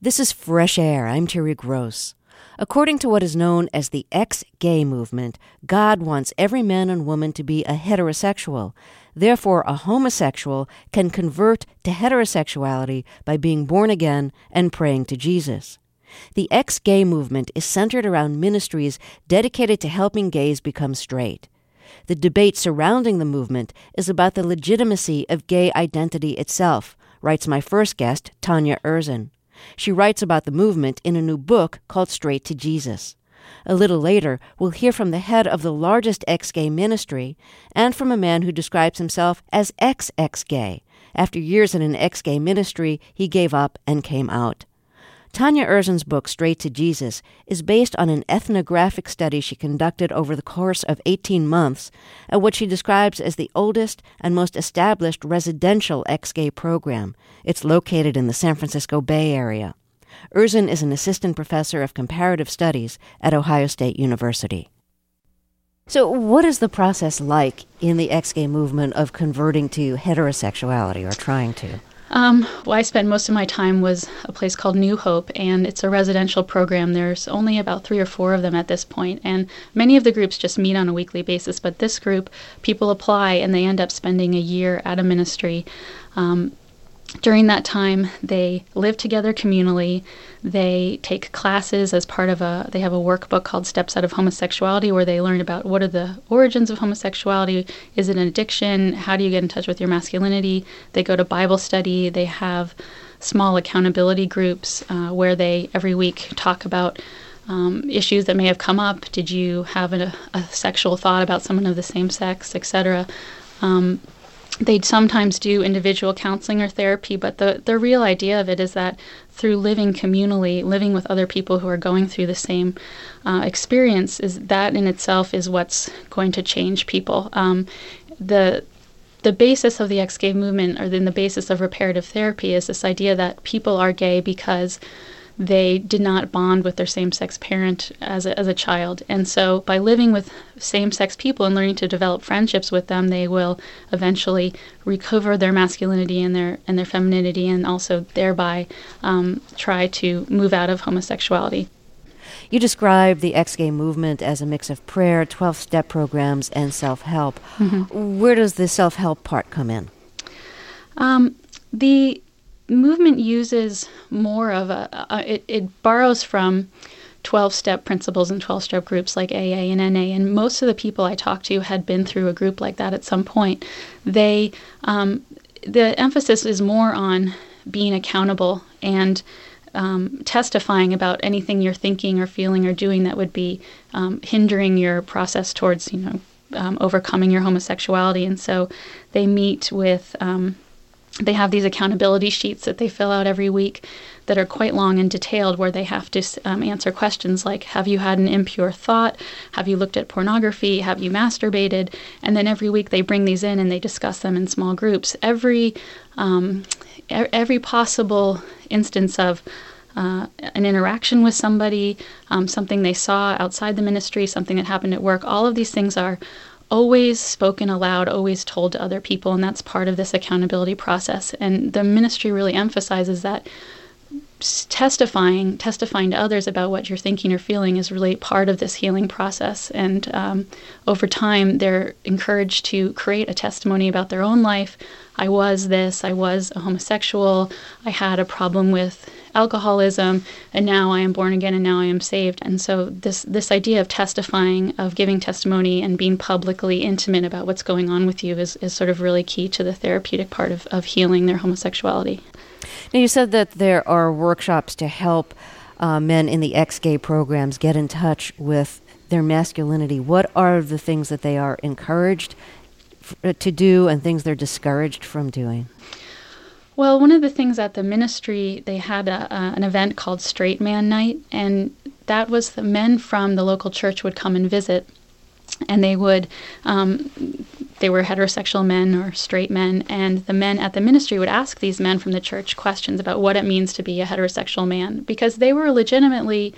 This is Fresh Air. I'm Terry Gross. According to what is known as the ex-gay movement, God wants every man and woman to be a heterosexual. Therefore, a homosexual can convert to heterosexuality by being born again and praying to Jesus. The ex-gay movement is centered around ministries dedicated to helping gays become straight. The debate surrounding the movement is about the legitimacy of gay identity itself, writes my first guest, Tanya Erzin. She writes about the movement in a new book called Straight to Jesus. A little later, we'll hear from the head of the largest ex-gay ministry and from a man who describes himself as ex-gay. After years in an ex-gay ministry, he gave up and came out. Tanya Erzin's book, Straight to Jesus, is based on an ethnographic study she conducted over the course of 18 months at what she describes as the oldest and most established residential ex-gay program. It's located in the San Francisco Bay Area. Erzin is an assistant professor of comparative studies at Ohio State University. So what is the process like in the ex-gay movement of converting to heterosexuality or trying to? Well, I spent most of my time was a place called New Hope, and it's a residential program. There's only about 3 or 4 of them at this point, and many of the groups just meet on a weekly basis, but this group, people apply, and they end up spending a year at a ministry. During that time, they live together communally. They take classes as part of they have a workbook called Steps Out of Homosexuality, where they learn about what are the origins of homosexuality. Is it an addiction? How do you get in touch with your masculinity? They go to Bible study. They have small accountability groups where they every week talk about issues that may have come up. Did you have a sexual thought about someone of the same sex, etc.? They'd sometimes do individual counseling or therapy, but the real idea of it is that through living communally, living with other people who are going through the same experience, is that in itself is what's going to change people. The basis of the ex-gay movement, or then the basis of reparative therapy, is this idea that people are gay because they did not bond with their same-sex parent as a child. And so by living with same-sex people and learning to develop friendships with them, they will eventually recover their masculinity and their femininity, and also thereby try to move out of homosexuality. You describe the ex-gay movement as a mix of prayer, 12-step programs, and self-help. Mm-hmm. Where does the self-help part come in? The movement uses more of it borrows from 12-step principles and 12-step groups like AA and NA, and most of the people I talked to had been through a group like that at some point. The emphasis is more on being accountable and testifying about anything you're thinking or feeling or doing that would be hindering your process towards, overcoming your homosexuality. And so they meet with they have these accountability sheets that they fill out every week that are quite long and detailed, where they have to answer questions like, have you had an impure thought? Have you looked at pornography? Have you masturbated? And then every week they bring these in and they discuss them in small groups. Every possible instance of an interaction with somebody, something they saw outside the ministry, something that happened at work, all of these things are always spoken aloud, always told to other people, and that's part of this accountability process. And the ministry really emphasizes that testifying to others about what you're thinking or feeling is really part of this healing process. And over time, they're encouraged to create a testimony about their own life. I was a homosexual, I had a problem with alcoholism, and now I am born again, and now I am saved. And so this idea of testifying, of giving testimony and being publicly intimate about what's going on with you is sort of really key to the therapeutic part of healing their homosexuality. Now, you said that there are workshops to help men in the ex-gay programs get in touch with their masculinity. What are the things that they are encouraged to do and things they're discouraged from doing? Well, one of the things at the ministry, they had an event called Straight Man Night, and that was the men from the local church would come and visit, and they were heterosexual men or straight men, and the men at the ministry would ask these men from the church questions about what it means to be a heterosexual man, because they were legitimately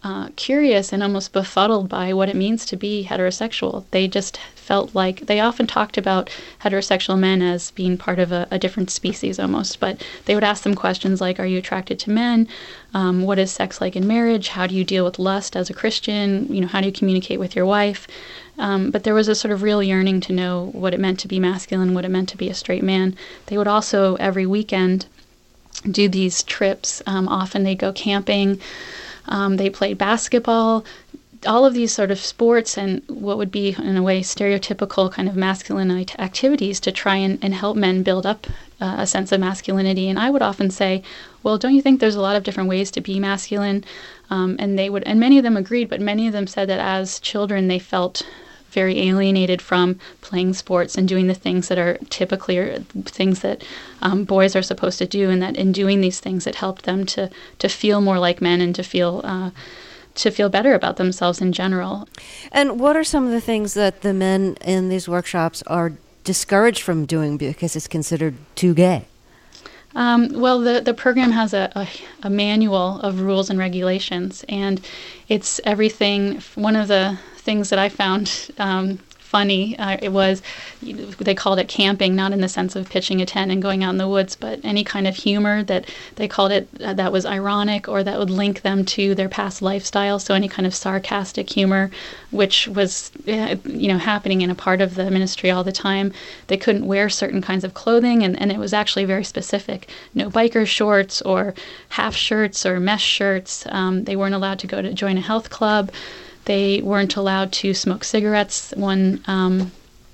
curious and almost befuddled by what it means to be heterosexual. They just felt like they often talked about heterosexual men as being part of a different species almost, but they would ask them questions like, are you attracted to men? What is sex like in marriage? How do you deal with lust as a Christian? How do you communicate with your wife? But there was a sort of real yearning to know what it meant to be masculine, what it meant to be a straight man. They would also every weekend do these trips. Often they go camping. They played basketball, all of these sort of sports and what would be, in a way, stereotypical kind of masculine activities to try and help men build up a sense of masculinity. And I would often say, well, don't you think there's a lot of different ways to be masculine? And many of them agreed, but many of them said that as children they felt very alienated from playing sports and doing the things that are typically things that boys are supposed to do, and that in doing these things it helped them to feel more like men and to feel better about themselves in general. And what are some of the things that the men in these workshops are discouraged from doing because it's considered too gay? Well, the program has a manual of rules and regulations, and it's everything. One of the things that I found funny, it was, they called it camping, not in the sense of pitching a tent and going out in the woods, but any kind of humor that they called it that was ironic or that would link them to their past lifestyle. So any kind of sarcastic humor, which was happening in a part of the ministry all the time. They couldn't wear certain kinds of clothing, and it was actually very specific. No biker shorts or half shirts or mesh shirts. They weren't allowed to go to join a health club. They weren't allowed to smoke cigarettes. A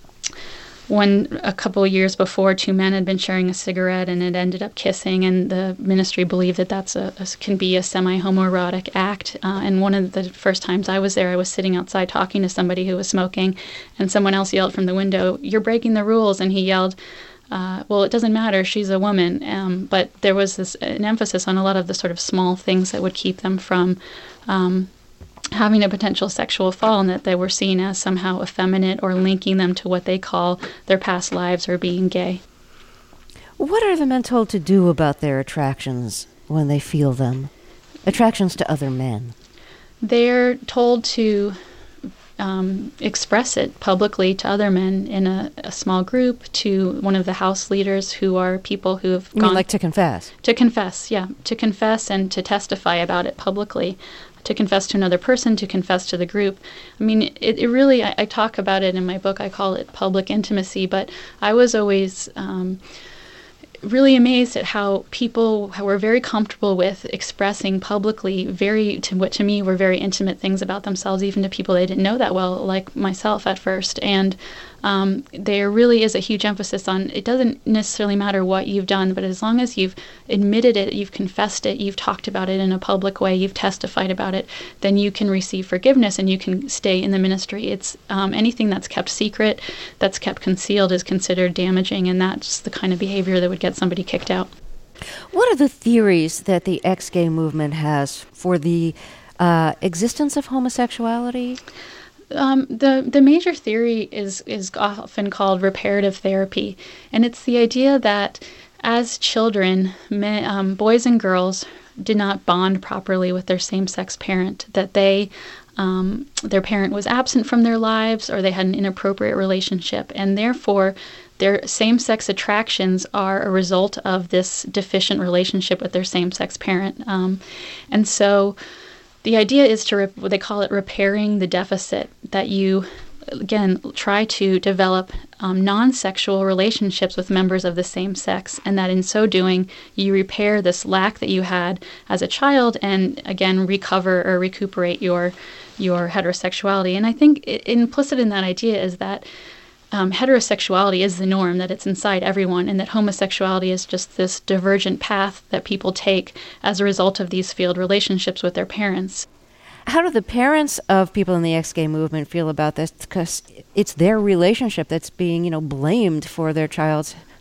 couple of years before, two men had been sharing a cigarette and it ended up kissing, and the ministry believed that can be a semi-homoerotic act. And one of the first times I was there, I was sitting outside talking to somebody who was smoking, and someone else yelled from the window, "You're breaking the rules," and he yelled, well, it doesn't matter, she's a woman. But there was an emphasis on a lot of the sort of small things that would keep them from having a potential sexual fall, and that they were seen as somehow effeminate or linking them to what they call their past lives or being gay. What are the men told to do about their attractions when they feel them? Attractions to other men? They're told to express it publicly to other men in a small group, to one of the house leaders who are people who have gone... You mean like to confess? To confess, yeah. To confess and to testify about it publicly. To confess to another person, to confess to the group. I mean, it really, I talk about it in my book, I call it public intimacy, but I was always really amazed at how people were very comfortable with expressing publicly what to me were very intimate things about themselves, even to people they didn't know that well, like myself at first. And there really is a huge emphasis on, it doesn't necessarily matter what you've done, but as long as you've admitted it, you've confessed it, you've talked about it in a public way, you've testified about it, then you can receive forgiveness and you can stay in the ministry. It's anything that's kept secret, that's kept concealed is considered damaging, and that's the kind of behavior that would get somebody kicked out. What are the theories that the ex-gay movement has for the existence of homosexuality? The major theory is often called reparative therapy, and it's the idea that as children, boys and girls did not bond properly with their same-sex parent, that their parent was absent from their lives or they had an inappropriate relationship, and therefore their same-sex attractions are a result of this deficient relationship with their same-sex parent. And so the idea is they call it repairing the deficit, that you, again, try to develop non-sexual relationships with members of the same sex, and that in so doing, you repair this lack that you had as a child and, again, recover or recuperate your heterosexuality. And I think implicit in that idea is that heterosexuality is the norm, that it's inside everyone, and that homosexuality is just this divergent path that people take as a result of these failed relationships with their parents. How do the parents of people in the ex-gay movement feel about this? Because it's their relationship that's being, blamed for their child's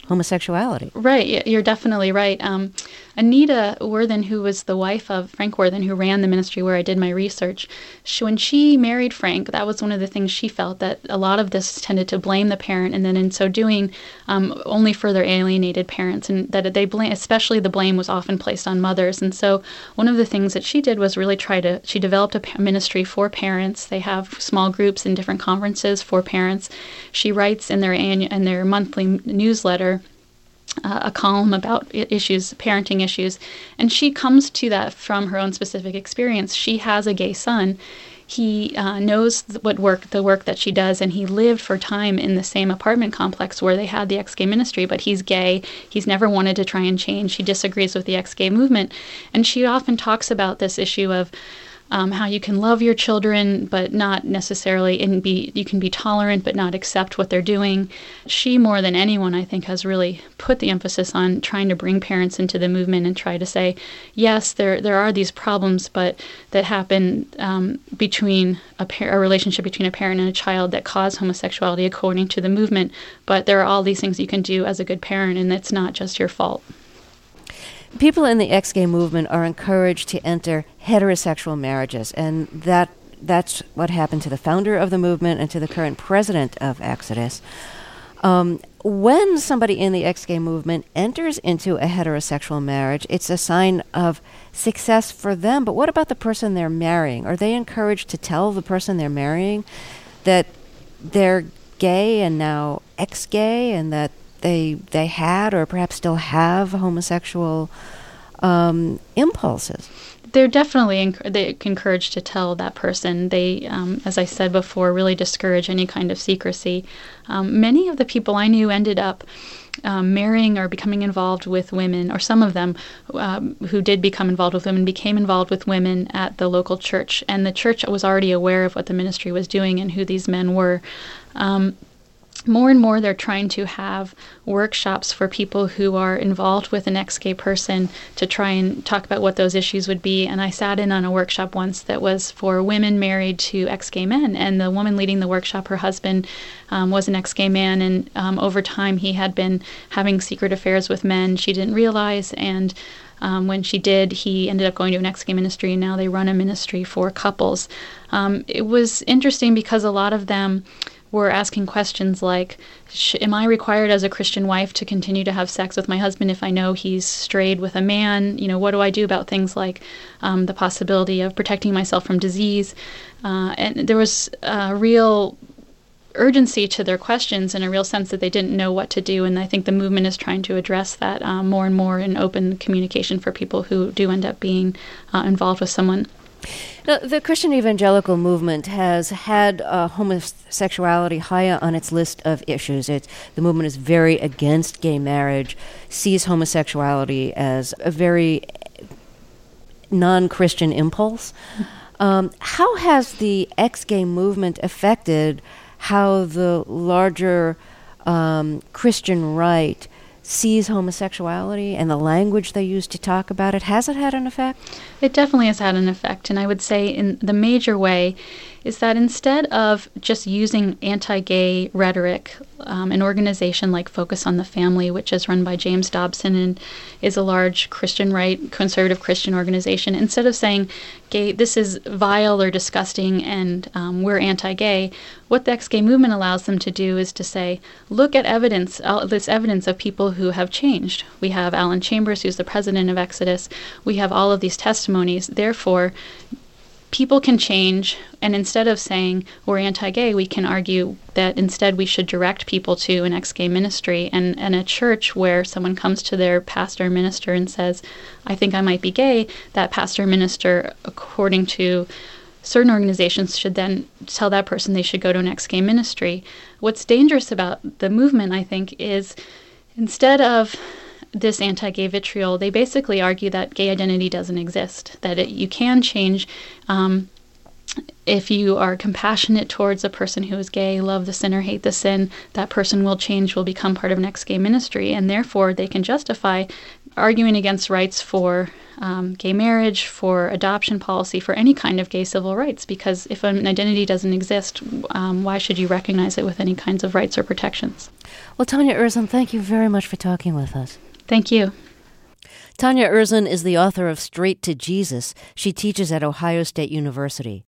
homosexuality. Right, you're definitely right. Anita Worthen, who was the wife of Frank Worthen, who ran the ministry where I did my research, when she married Frank, that was one of the things she felt, that a lot of this tended to blame the parent, and then in so doing, only further alienated parents, and that they blame, especially the blame was often placed on mothers. And so one of the things that she did was really she developed a ministry for parents. They have small groups and different conferences for parents. She writes in their monthly newsletter a column about issues, parenting issues, and she comes to that from her own specific experience. She has a gay son. He knows the work that she does, and he lived for time in the same apartment complex where they had the ex-gay ministry, but he's gay. He's never wanted to try and change. He disagrees with the ex-gay movement, and she often talks about this issue of how you can love your children, but not necessarily, you can be tolerant, but not accept what they're doing. She, more than anyone, I think, has really put the emphasis on trying to bring parents into the movement and try to say, yes, there are these problems, but that happen between a relationship between a parent and a child that cause homosexuality according to the movement. But there are all these things you can do as a good parent, and it's not just your fault. People in the ex-gay movement are encouraged to enter heterosexual marriages, and that's what happened to the founder of the movement and to the current president of Exodus. When somebody in the ex-gay movement enters into a heterosexual marriage, it's a sign of success for them. But what about the person they're marrying? Are they encouraged to tell the person they're marrying that they're gay and now ex-gay, and that they had or perhaps still have homosexual impulses? They're definitely encouraged to tell that person. They, as I said before, really discourage any kind of secrecy. Many of the people I knew ended up marrying or becoming involved with women, or some of them who did become involved with women became involved with women at the local church, and the church was already aware of what the ministry was doing and who these men were. More and more, they're trying to have workshops for people who are involved with an ex-gay person to try and talk about what those issues would be. And I sat in on a workshop once that was for women married to ex-gay men. And the woman leading the workshop, her husband was an ex-gay man. And over time, he had been having secret affairs with men she didn't realize. And when she did, he ended up going to an ex-gay ministry, and now they run a ministry for couples. It was interesting because a lot of them were asking questions like, am I required as a Christian wife to continue to have sex with my husband if I know he's strayed with a man? What do I do about things like the possibility of protecting myself from disease? And there was a real urgency to their questions and a real sense that they didn't know what to do. And I think the movement is trying to address that more and more in open communication for people who do end up being involved with someone. Now, the Christian evangelical movement has had homosexuality high on its list of issues. The movement is very against gay marriage, sees homosexuality as a very non-Christian impulse. How has the ex-gay movement affected how the larger Christian right sees homosexuality and the language they use to talk about it? Has it had an effect? It definitely has had an effect, and I would say in the major way is that instead of just using anti-gay rhetoric, an organization like Focus on the Family, which is run by James Dobson and is a large Christian right, conservative Christian organization, instead of saying, gay, this is vile or disgusting and we're anti-gay, what the ex-gay movement allows them to do is to say, look at evidence, this evidence of people who have changed. We have Alan Chambers, who's the president of Exodus. We have all of these testimonies. Therefore, people can change, and instead of saying we're anti-gay, we can argue that instead we should direct people to an ex-gay ministry and a church where someone comes to their pastor or minister and says, I think I might be gay. That pastor or minister, according to certain organizations, should then tell that person they should go to an ex-gay ministry. What's dangerous about the movement, I think, is instead of this anti-gay vitriol, they basically argue that gay identity doesn't exist, that you can change if you are compassionate towards a person who is gay, love the sinner, hate the sin, that person will change, will become part of an ex-gay ministry, and therefore they can justify arguing against rights for gay marriage, for adoption policy, for any kind of gay civil rights, because if an identity doesn't exist, why should you recognize it with any kinds of rights or protections? Well, Tanya Erzin, thank you very much for talking with us. Thank you. Tanya Erzin is the author of Straight to Jesus. She teaches at Ohio State University.